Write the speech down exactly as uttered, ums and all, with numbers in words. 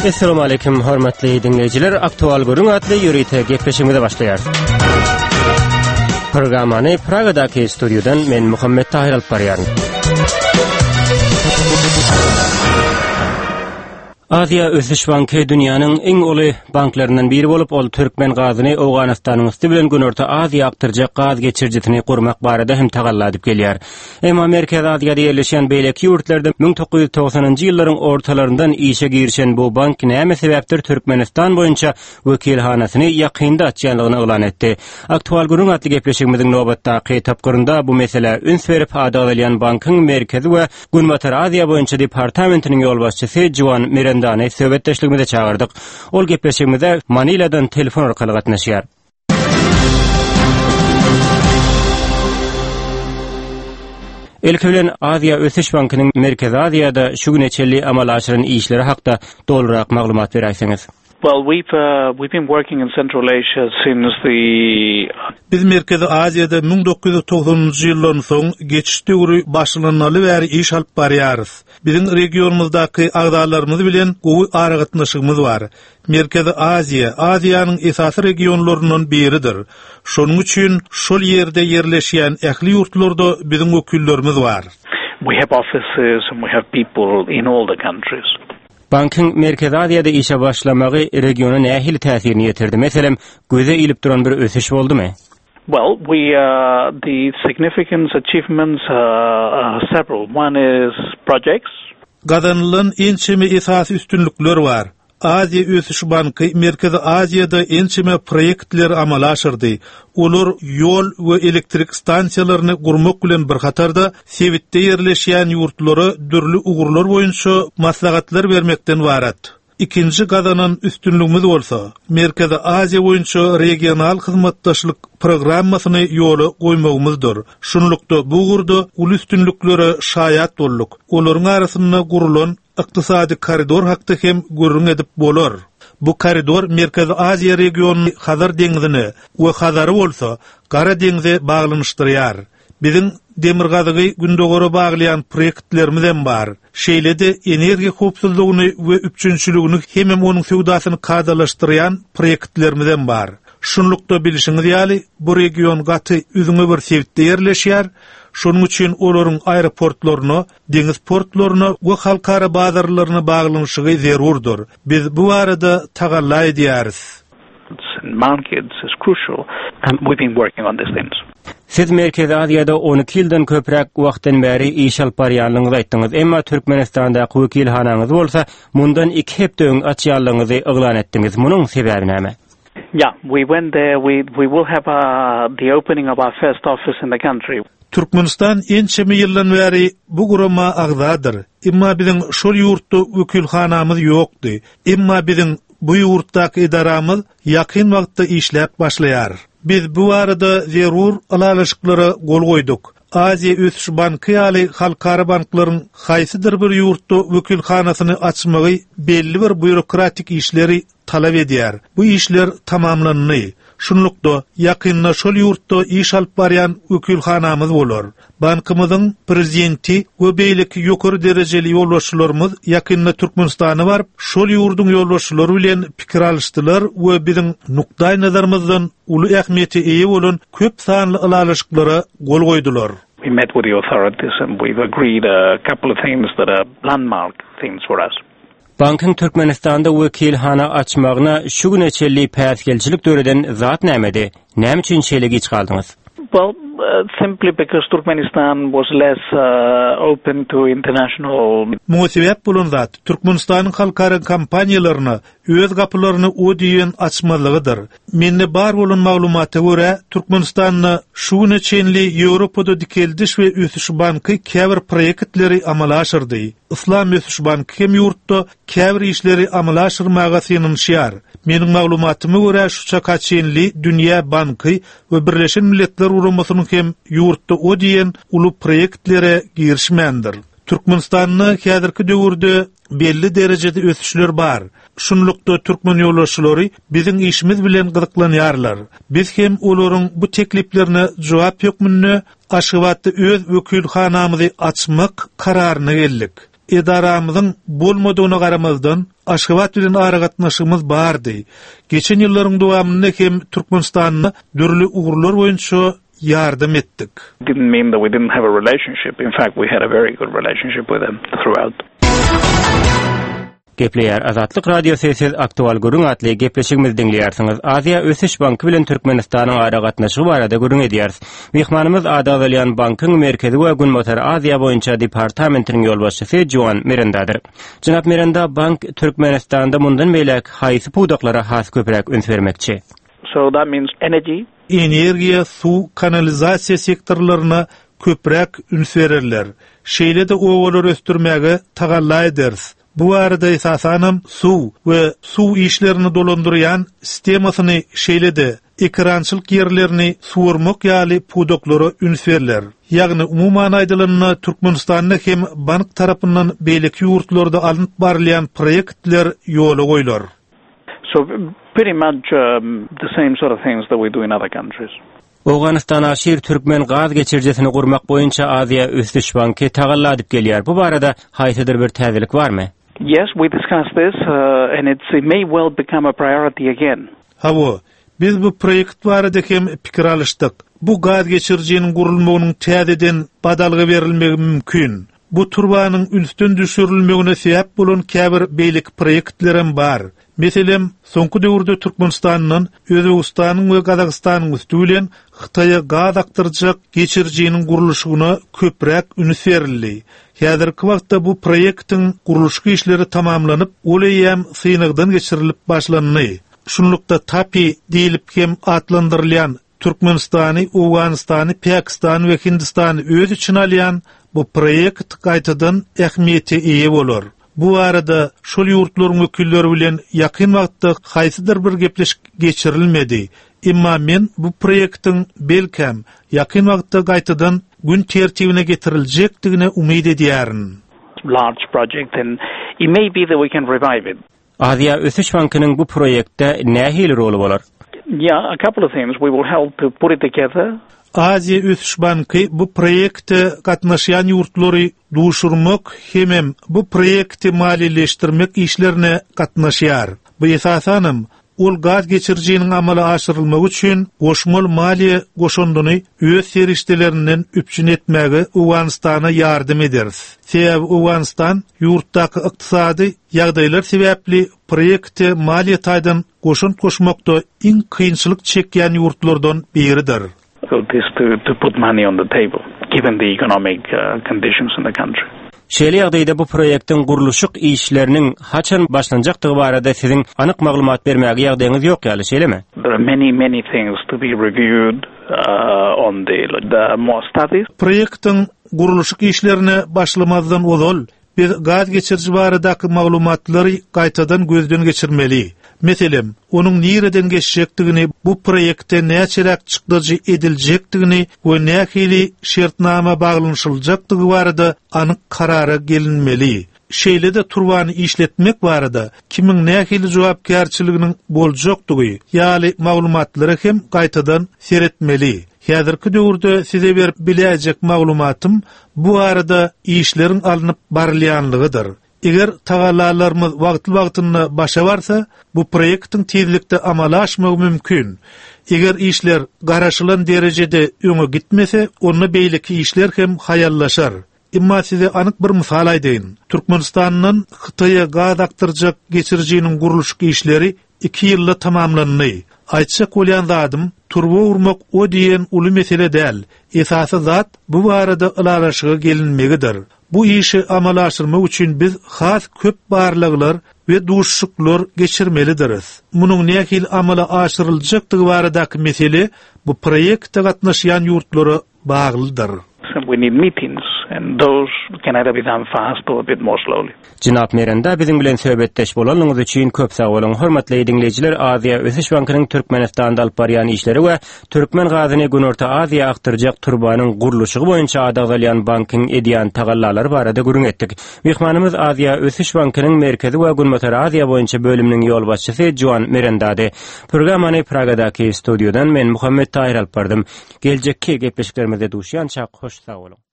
Assalamu alaykum hormatly dinleyijiler. Aktual görüň atly ýürüýte gepleşigimize başlaýar. Programmany Pragadaky studiodan men Muhammed Tahir alyp barýarym. Aziya Ösüş Banky dünýäniň eň uly banklarynyň biri bolup, ol Türkmen gazyny Awganystanyň üstü bilen günorta Aziya aktyrjak gaz geçirjitini gurmak barada hem tagalladyp gelýär. Emma Merkez Aziýada ýerleşen beýleki ýurtlarda bin dokuz yüz toksanyňjy ýyllaryň ortalaryndan işe girişen bu bank näme sebäpdir Türkmenistan boýunça wekilhanasyny ýakynda açýanlygyny elan etdi. Aktual görüň atly gepleşigimiziň nobatdaky tapgyrynda bu mesele üns berip adalylan bankyň merkezi we Günbatar Aziýa boýunça departamentiniň ýolbaşçysy Juan Miranda Dany söhbetdeşligimize çağırdık. Ol gepleşigimize Manila'dan telefon arkaly gatnaşýar. Ilki bilen Aziya Ösüş Bankynyň Merkezi Aziýada şu güneçelli amal aşyryň işleri hakda dolurak maglumat berýärsiňiz. Well, we've uh, we've been working in Central Asia since the Biz Merkezi Aziýada bin dokuz yüz toksanyňjy ýyllaryň soň geçiş döwri başlanynaly bäri iş alyp barýarys. Biziň regionumyzdaky agdalarymyz bilen gowy aragatnaşygymyz bar. Merkezi Aziýa, Aziýanyň esasy regionlaryndan biridir. Şonuň üçin şol ýerde ýerleşýän ähli ýurtlarda biziň wekillerimiz bar. We have offices and we have people in all the countries. Bankyň Merkezi Aziýada işe başlamagy regiona nähili täsirini ýetirdi? Meselem, göze ilip duran bir ösüş boldumy? Well, we uh, the significant achievements uh, are several. One is projects. Gazanylan ençeme esasy üstünlükler bar. Aziya Ösüş Banky Merkezi Aziýada ençeme proyektler amala aşyrdy. Olar ýol we elektrik stansiýalaryny gurmak bilen bir hatarda Sewitde ýerleşýän ýurtlary dürli ugurlar boýunça maslahatlar bermekden barat. İkinci gazanyn üstünlüğimiz bolsa, Merkezi Aziýa boýunça regional hyzmatdaşlyk programmasyny ýola goýmagymyzdyr. Şunlukda bu gurda uly üstünlüklere şaýat bolduk. Olaryň arasynda gurulan ykdysady koridor hakda hem görüň edip bolar. Bu koridor Merkezi Aziýa regionuny Hazar deňizine we Hazary bolsa Gara deňize baglanyşdyrýar. Biziň demir gazygy gündogora baglayan proyektlerimiz hem bar. Şeýlede energiýa howpsuzlygyny we üçünçülügini hem onuň sewdasyny kadalaşdyrýan proyektlerimiz hem bar. Şunlukda bilişiňiz ýaly, bu region gaty üzüňe bir Sewitde ýerleşýär. Şonuň üçin olaryň aeroportlaryny, deňiz portlaryny we halkara bazarlaryny baglanyşygy zerurdur. Biz bu arada tagalla edýäris. Markets is crucial, and we've been working on these things. Siz Merkezi Aziýada on iki ýyldan köprek wagtdan bäri iş alyp barýanlygyňyzy aýtdyňyz. Emma Türkmenistanda wekilhanaňyz bolsa, mundan iki hepde öň açýanlygyňyzy eglan etdiňiz. Munyň sebebi näme? Yeah, we went there. We we will have uh, the opening of our first office in the country. Türkmenistan ençeme ýyldan bäri bu gurama agdadyr. Emma biziň şol ýurtda wekilhanamyz ýokdy. Emma biziň bu ýurtdaky idaramyz ýakyn wagtda işläp başlaýar. Biz bu arada zerur alalaşyklary gol goýduk. Aziya Ösüş Banky ýaly halkara banklaryň haýsydyr bir ýurtda wekilhanasyny açmagy belli bir bürokratik işleri talap edýär. Bu işler tamamlandy. Şunlukda ýakynda şol ýurtda iş alyp barýan wekilhanamyz bolar. Bankymyzyň prezidenti we beýleki ýokary derejeli ýolbaşçylarymyz ýakynda Türkmenistana baryp, şol ýurduň ýolbaşçylary bilen pikir alşdylar we biziň nukdaý nazarymyzdan uly ähmiýeti eýe bolan köp sanly alalaşyklara gol goýdular. We met with the authorities and we've agreed a couple of things that are landmark things for us. Bankyň Türkmenistanda wekilhana açmagyna şu güneçelli päsgelçilik döreden zat nämedi? Näme üçin şeýle geç kaldyňyz? Well, uh, simply because Turkmenistan was less uh, open to international. Muhasebet bolan zat Türkmenistanyň halkara kompaniýalaryna öz gapylaryny o diýen açmalygydyr. Mende bar bolan maglumata görä Türkmenistanyň şu güneçenli Ýewropada dikeldiş we Ösüş Banky käbir proyektleri amala aşyrdy. Islam Ösüş Banky hem ýurtda käbir işleri amala aşyrmaga synynşýar. Meniň maglumatyma görä şu çakaçenli Dünýä Banky we Birleşen Milletler Uramasynyň hem ýurtda o diýen uly proyektlere girişmendir. Türkmenistanyň häzirki döwürde belli derejede ösüşler bar. Şunlukda Türkmen ýolbaşçylary biziň işimiz bilen gyzyklanýarlar. Biz hem olaryň bu tekliplerine jogap ýokmyny aşybatda öz wekilhanamyzy açmak kararyna geldik. Edaramyzyň bolmadygyna garamazdan Aşgabat bilen aragatnaşygymyz bardy. Geçen ýyllaryň dowamynda hem Türkmenistanyna dürli ugurlar boýunça yardım etdik. Didn't mean that we didn't have a relationship. In fact, we had a very good relationship with them throughout. Gepleýär Azatlyk radio sesiz aktual gurun atly gepleşigimiz diňleýärsiňiz. Aziýa Ösüş Banky bilen Türkmenistanyň ara gatnaşygy barada gurun edýäris. Mehmanymyz Adawalyan Bankyň merkezi we Günmotor Aziýa boýunça departamentiniň ýolbaşçysy Joan Mirandadyr. Jynap Miranda bank Türkmenistanda mundan beýlek haýsy puwdaklara has köprek üns bermekçi. So that means energy, Energiýa, suw, kanalizasiýa sektorlaryna köprek üns bererler. Şeýle de owalar östürmäge tagalla ederiz. Bu arada esasanam suw we suw işlerini dolandyrýan sistemasyny şeýlede ekrançylyk ýerlerini suwurmak ýaly puwdaklara üns berler. Ýagny umumyň aýdylanyna Türkmenistanyň hem bank tarapyndan beýleki ýurtlarda alınıp barylýan proýektler ýola goýular. so pretty much um, the same sort of things that we do in other countries. Awganistan aşir Türkmen gaz geçirjesini gurmak boýunça Aziýa Ösüş Banky tagalla adyp gelýär. Bu barada haýsydyr bir täzelik barmy? Yes, we discussed this, uh, and it's, it may well become a priority again. Hawa, biz bu proýekt barada hem pikir alışdyk. Bu gaz geçirjeniň gurulmagynyň täzeden badalgy berilmegi mümkin. Bu turbanyň üstün düşürilmegine sebäp bolan käbir beýlik proýektlerim bar. Meselem, soňky döwürde Türkmenistanyň, Özbegistanyň we Gazagstanyň üstülen Hytaýa gaz aktyrjak geçirjeniň guruluşyna köprek üns berildi. Häzirki wagtda bu proýektiň guruluşky işleri tamamlanyp, olaýam synagdan geçirilip başlandy. Şunlukda Tapi diýilip hem atlandyrylýan Türkmenistany, Awganistany, Pakistany we Hindistany öz içine alýan bu proýekt gaýtadan ähmiýeti eýe bolar. Bu arada şol ýurtlaryň wekilleri bilen ýakyn wagtda haýsydyr bir gepleşik geçirilmedi. Emma men bu proýektiň belkem ýakyn wagtda gaýtadan gün tertibine getiriljekdigine umyt edýärin. Large project, and it may be that we can revive it. Aziýa Ösüş Bankynyň bu proýekde nähili roli bolar? Yeah, a couple of things. We will help to put it together. Aziýa Ösüş Banky bu proýekde gatnaşýan ýurtlary duşurmak hemem bu proýekti maliýeleşdirmek işlerine gatnaşýar. Bu esasanam ol gaz geçirjeniň amala aşyrylmagy üçin goşmaly maliýe goşundyny öz serişdelerinden üpçün etmäge Awganistana ýardym ederiz. Sebäbi Awganistan ýurtdaky ykdysady ýagdaýlar sebäpli proýekte maliýe taýdan goşun koşmakda iň kynçylyk çekýän ýurtlardan biridir. So this to, to put money on the table, given the economic uh, conditions in the country. Şeýle ýagdaýda bu proýektiň guruluşyk işleriniň haçan başlanjakdygy barada siziň anyk maglumat bermäge ýagdaýyňyz ýok ýaly şeýlemi? There are many, many things to be reviewed uh, on the, the more studies. Proýektiň guruluşyk işlerine başlamazdan ozal biz gaz geçirji baradaky maglumatlary gaýtadan gözden geçirmeli. Meselem, onun nireden geçecekdigini, bu proýekte näçerak çykdyjy ediljekdigini we nähili şertnama baglanyşyljakdygy barada anyk karara gelinmeli. Şeýle de turbany işletmek barada kimiň nähili jogapkärçiliginiň boljakdygy ýaly maglumatlary hem gaýtadan seretmeli. Häzirki döwürde size berip bilejek maglumatym bu arada işleriň alınıp barylýanlygydyr. Eger tagallalarymyz wagty-wagtynda başa barsa, bu proýektiň tezlikde amala aşmagy mümkin. Eger işler garaşylan derejede öňe gitmese, onu beýleki işler hem hayallaşar. Emma size anyk bir misal aýdyn. Türkmenistanyň Hytaýa gaz aktyrjak geçirjeniň guruluşky işleri iki ýylda tamamlandy. Aýtsak bolýan zadym, turba urmak o diýen uly mesele däl. Esasy zat bu barada ılalaşyga gelinmegidir. Bu işi amala aşyrmak üçin biz has köp barlyglar we duşşuklar geçirmelidiriz. Munyň nähil amala aşyryljakdygy baradaky mesele bu proýekde gatnaşýan ýurtlara baglydyr. So we need meetings, and those can either be done fast or a bit more slowly. Jynap Miranda biziň bilen söhbetdeş bolanyňyz üçin köp sag bolun. Hormatly dinleyijiler, Aziýa Ösüş Bankynyň Türkmenistanda alyp barýan işleri we Türkmen gazyny Günorta Aziýa aktyrjak turbanyň guruluşygy boýunça Adawalyan Bankyň edýän tagallalary barada gürün etdik. Mehmanymyz Aziýa Ösüş Bankynyň merkezi we Günmotor Aziýa boýunça bölüminiň ýolbaşçysy Joan Mirandady. Programany Pragadaky studiodan men Muhammed Tahir alyp bardym. Geljekki gepleşiklerimizde duşýança hoş sag bolun.